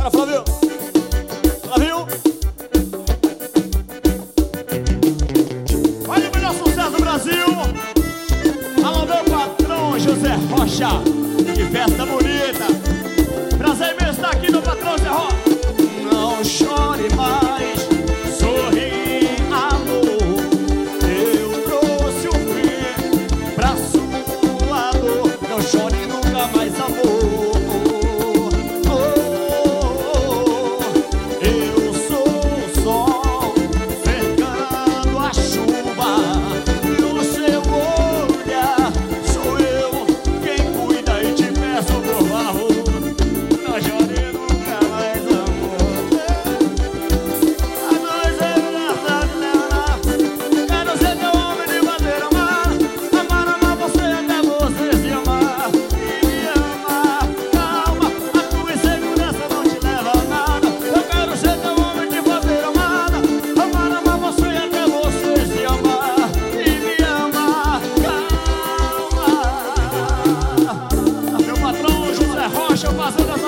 Cara, Flávio. Flávio. Olha o melhor sucesso do Brasil. Alô, meu patrão José Rocha. Que festa bonita. Prazer imenso estar aqui no patrão José Rocha. Não chore mais, sorri, amor. Eu trouxe o fim pra sua dor. Não chore nunca mais, amor. Eu sou o sol cercando a chuva. No seu olhar sou eu quem cuida e te peço por favor. Não chore nunca mais, amor. A nós é verdade, quero ser teu homem de bandeira, amar. Amar você até você se amar. E me amar, calma, a tua insegurança não te leva a nada. Eu quero ser teu homem de bandeira, amada. Amar você até você se amar. E me amar, calma. Meu patrão José Rocha fazendo